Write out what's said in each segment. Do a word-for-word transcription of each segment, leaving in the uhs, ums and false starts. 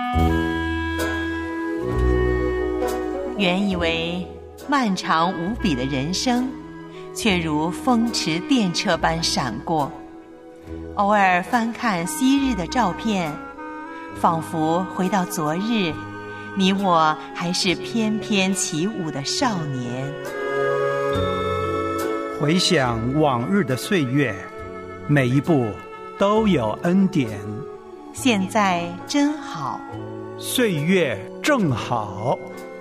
原以为漫长无比的人生，却如风驰电掣般闪过。偶尔翻看昔日的照片，仿佛回到昨日，你我还是翩翩起舞的少年。 回想往日的岁月，每一步都有恩典。 现在真好， 岁月正好。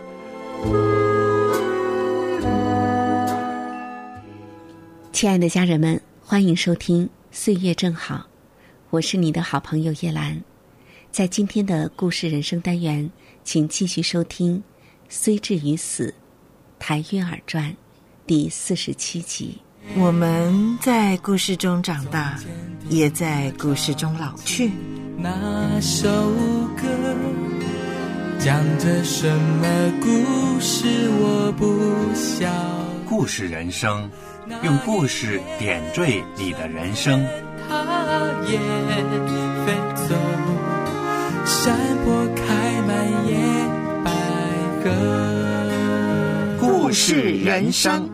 亲爱的家人们，欢迎收听岁月正好，我是你的好朋友叶兰。在今天的故事人生单元，请继续收听虽至于死，台约尔传第四十七集。 我们在故事中长大，也在故事中老去。 那首歌讲着什么故事我不晓。 故事人生，用故事点缀你的人生。 它也飞走，山坡开满野百合。 故事人生。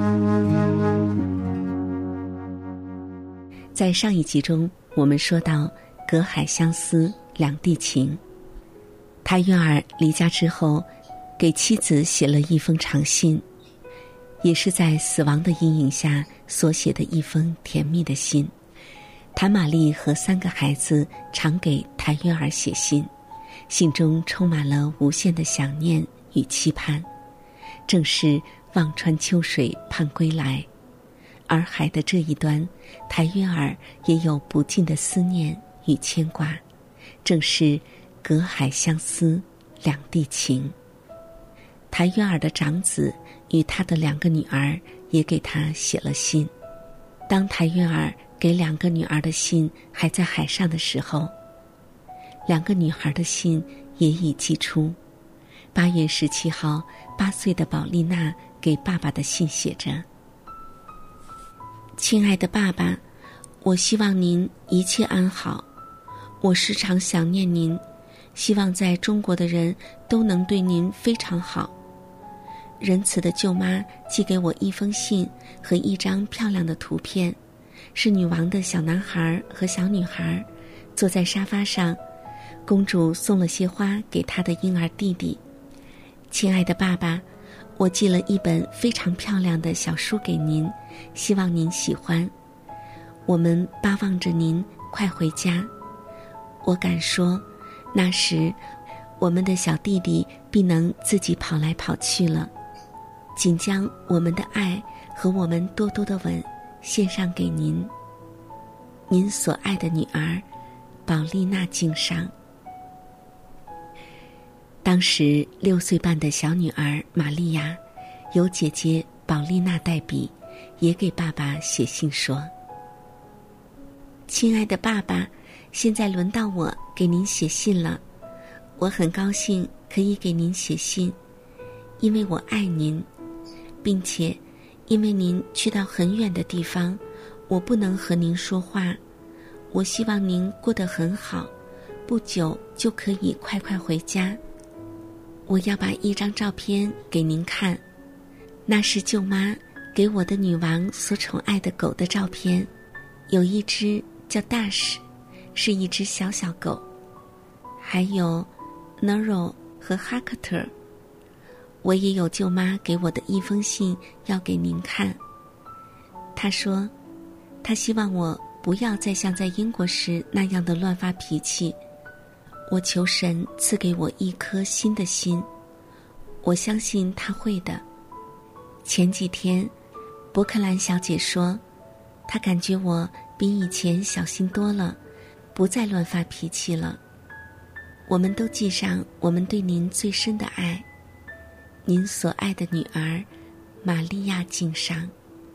在上一集中，我们说到隔海相思两地情。台约尔离家之后，给妻子写了一封长信，也是在死亡的阴影下所写的一封甜蜜的信。谭玛丽和三个孩子常给台约尔写信，信中充满了无限的想念与期盼，正是望穿秋水盼归来。而海的这一端，台约尔也有不尽的思念与牵挂，正是隔海相思两地情。台约尔的长子与他的两个女儿也给他写了信。当台约尔给两个女儿的信还在海上的时候，两个女孩的信也已寄出。八月十七号，八岁的宝丽娜给爸爸的信写着：亲爱的爸爸，我希望您一切安好，我时常想念您，希望在中国的人都能对您非常好。仁慈的舅妈寄给我一封信和一张漂亮的图片，是女王的小男孩和小女孩坐在沙发上，公主送了些花给她的婴儿弟弟。亲爱的爸爸，我寄了一本非常漂亮的小书给您，希望您喜欢。我们巴望着您快回家。我敢说，那时我们的小弟弟必能自己跑来跑去了。请将我们的爱和我们多多的吻献上给您。您所爱的女儿宝丽娜敬上。当时六岁半的小女儿玛利亚由姐姐宝丽娜代笔，也给爸爸写信说：亲爱的爸爸，现在轮到我给您写信了。我很高兴可以给您写信，因为我爱您，并且因为您去到很远的地方，我不能和您说话。我希望您过得很好，不久就可以快快回家。我要把一张照片给您看，那是舅妈给我的女王所宠爱的狗的照片，有一只叫大使，是一只小小狗，还有 Nero 和哈克特。我也有舅妈给我的一封信要给您看。她说，她希望我不要再像在英国时那样的乱发脾气。我求神赐给我一颗新的心，我相信他会的。前几天，伯克兰小姐说，她感觉我比以前小心多了，不再乱发脾气了。我们都寄上我们对您最深的爱。您所爱的女儿玛利亚敬上。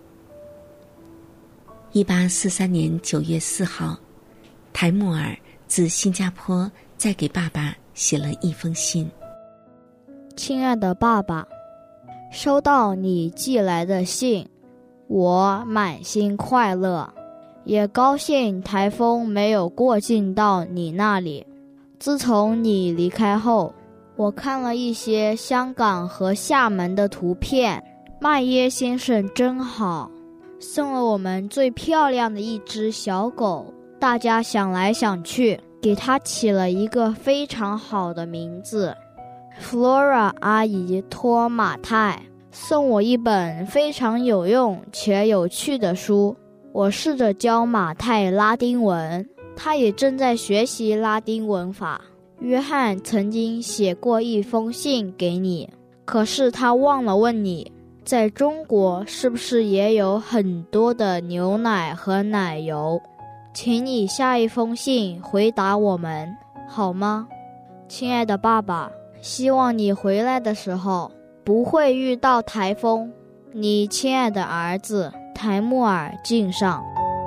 一八四三年九月四号，台穆尔自新加坡再给爸爸写了一封信。 亲爱的爸爸，收到你寄来的信，我满心快乐，也高兴台风没有过境到你那里。 自从你离开后，我看了一些香港和厦门的图片，麦耶先生真好，送了我们最漂亮的一只小狗，大家想来想去，给它起了一个非常好的名字。Flora 阿姨托马泰送我一本非常有用且有趣的书，我试着教马泰拉丁文，他也正在学习拉丁文法。约翰曾经写过一封信给你，可是他忘了问你，在中国是不是也有很多的牛奶和奶油？请你下一封信回答我们，好吗？亲爱的爸爸，希望你回来的时候不会遇到台风。你亲爱的儿子台木尔敬上。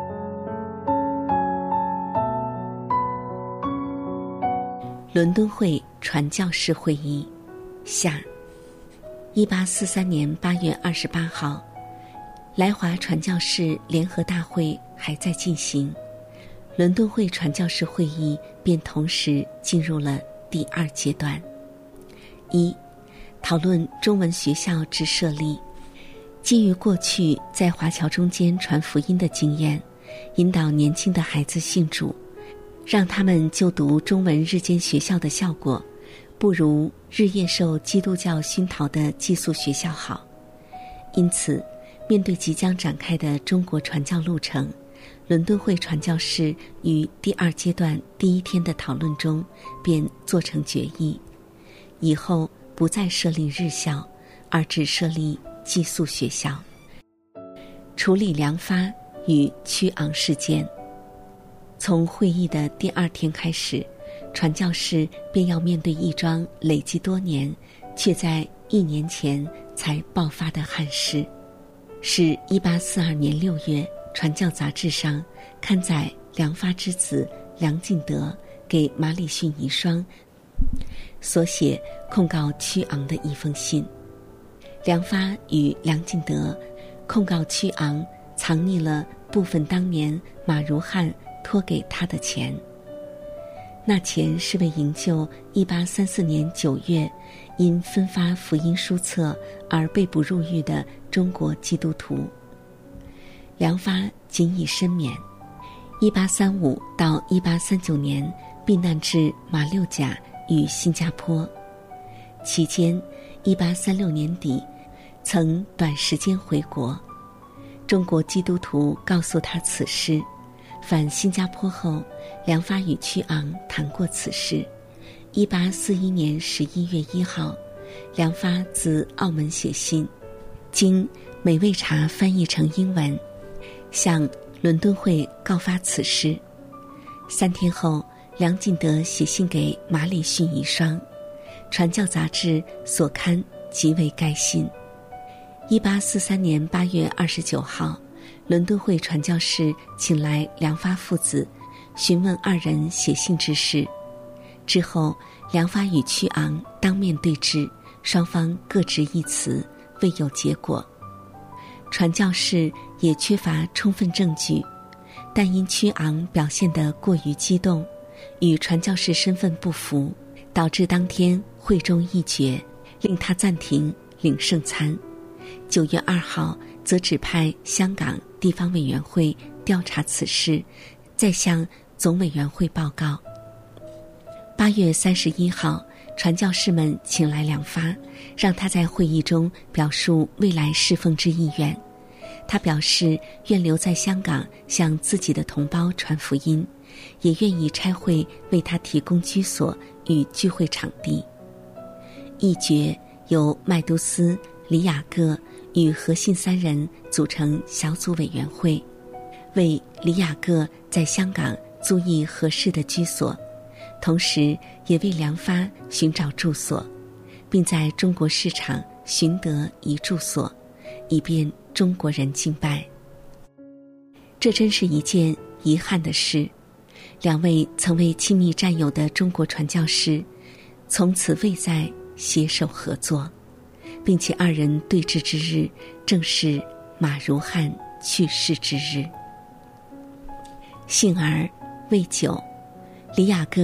伦敦会传教士会议下，一八四三年八月二十八号，来华传教士联合大会还在进行，伦敦会传教士会议便同时进入了第二阶段。一、讨论中文学校之设立。基于过去在华侨中间传福音的经验，引导年轻的孩子信主，让他们就读中文日间学校的效果，不如日夜受基督教熏陶的寄宿学校好。因此，面对即将展开的中国传教路程，伦敦会传教士于第二阶段第一天的讨论中便做成决议，以后不再设立日校，而只设立寄宿学校。处理梁发与屈昂事件。从会议的第二天开始，传教士便要面对一桩累积多年却在一年前才爆发的憾事，是一八四二年六月传教杂志上刊载梁发之子梁敬德给马礼逊遗孀所写控告屈昂的一封信。梁发与梁敬德控告屈昂藏匿了部分当年马如汉托给他的钱，那钱是为营救一八三四年九月因分发福音书册而被捕入狱的中国基督徒。梁发仅以申免，一八三五到一八三九年避难至马六甲与新加坡，期间一八三六年底曾短时间回国。中国基督徒告诉他此事，返新加坡后，梁发与屈昂谈过此事。一八四一年十一月一号，梁发自澳门写信，经美味茶翻译成英文，向伦敦会告发此事。三天后，梁敬德写信给马礼逊遗孀，传教杂志所刊即为该信。一八四三年八月二十九号，伦敦会传教士请来梁发父子，询问二人写信之事。之后，梁发与屈昂当面对质，双方各执一词，未有结果。传教士也缺乏充分证据，但因屈昂表现得过于激动，与传教士身份不符，导致当天会中一决，令他暂停领圣餐。九月二号，则指派香港地方委员会调查此事，再向总委员会报告。八月三十一号，传教士们请来梁发，让他在会议中表述未来侍奉之意愿。他表示愿留在香港向自己的同胞传福音，也愿意差会为他提供居所与聚会场地。议决由麦都斯、李雅各与何信三人组成小组委员会，为李雅各在香港租役合适的居所，同时也为梁发寻找住所，并在中国市场寻得一住所，以便中国人敬拜。这真是一件遗憾的事，两位曾为亲密战友的中国传教士从此未再携手合作，并且二人对峙之日正是马如汉去世之日。幸而未久，李雅各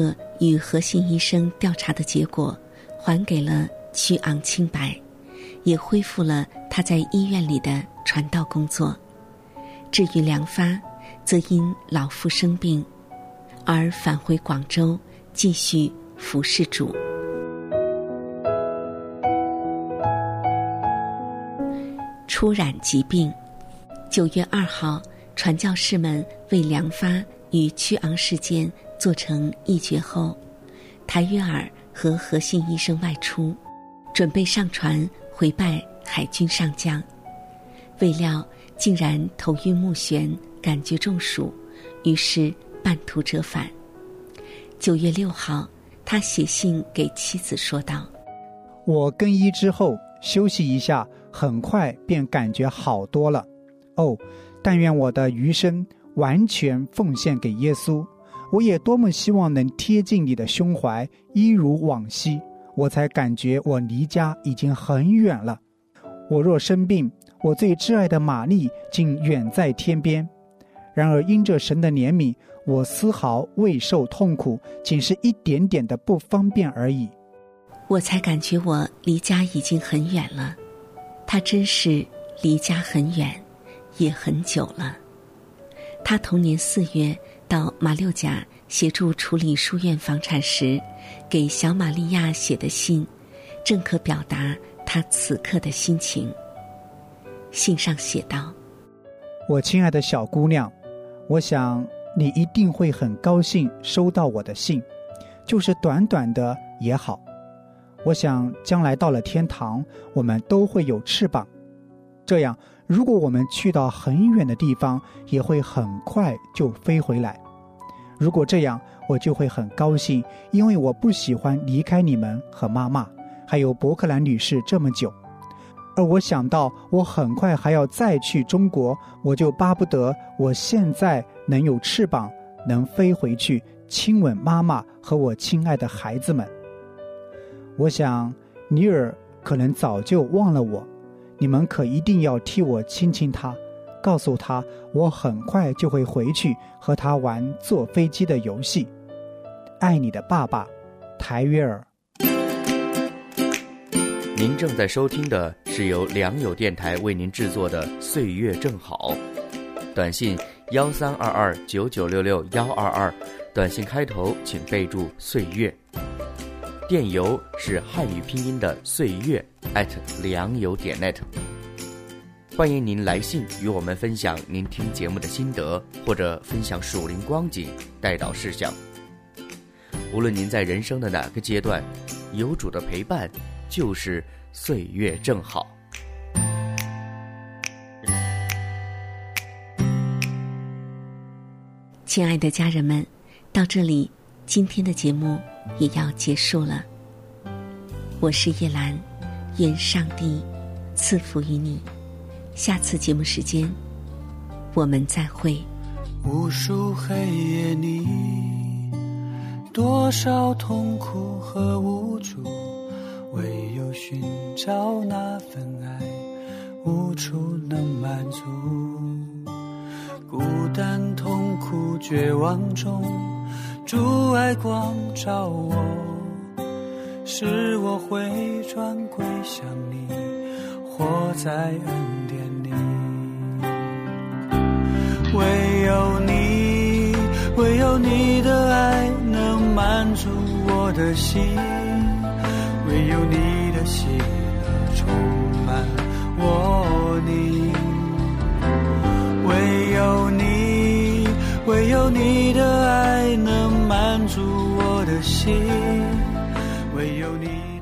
与何信医生调查的结果还给了屈昂清白，也恢复了他在医院里的传道工作。至于梁发，则因老父生病而返回广州继续服侍主。初染疾病，九月二号，传教士们为梁发与屈昂事件做成议决后，台约尔和何信医生外出，准备上船回拜海军上将，未料竟然头晕目眩，感觉中暑，于是半途折返。九月六号，他写信给妻子说道： 我更衣之后休息一下，很快便感觉好多了。哦，但愿我的余生完全奉献给耶稣，我也多么希望能贴近你的胸怀，一如往昔。我才感觉我离家已经很远了。我若生病，我最挚爱的玛丽竟远在天边。然而因着神的怜悯，我丝毫未受痛苦，仅是一点点的不方便而已。 我才感觉我离家已经很远了。他真是离家很远，也很久了。他同年四月到马六甲协助处理书院房产时，给小玛利亚写的信，正可表达他此刻的心情。信上写道： 我亲爱的小姑娘，我想你一定会很高兴收到我的信，就是短短的也好。我想将来到了天堂，我们都会有翅膀，这样如果我们去到很远的地方，也会很快就飞回来。如果这样，我就会很高兴，因为我不喜欢离开你们和妈妈还有伯克兰女士这么久。而我想到我很快还要再去中国，我就巴不得我现在能有翅膀，能飞回去亲吻妈妈和我亲爱的孩子们。我想尼尔可能早就忘了我，你们可一定要替我亲亲他，告诉他我很快就会回去和他玩坐飞机的游戏。爱你的爸爸，台约尔。 您正在收听的是由良友电台为您制作的《岁月正好》，短信幺三二二九九六六幺二二，短信开头请备注岁月。电邮是汉语拼音的岁月 at 良友点 net。 欢迎您来信与我们分享您听节目的心得，或者分享属灵光景、代祷事项。无论您在人生的哪个阶段，有主的陪伴就是岁月正好。 亲爱的家人们，到这里今天的节目也要结束了。我是叶兰，愿上帝赐福于你。下次节目时间我们再会。 无数黑夜里，多少痛苦和无助，唯有寻找那份爱，无处能满足。孤单痛苦绝望中，主爱光照我，使我回转归向你，活在恩典里。唯有你，唯有你的爱能满足我的心，唯有你的喜乐充满我灵。唯有你，唯有你的爱能满足我的心，唯有你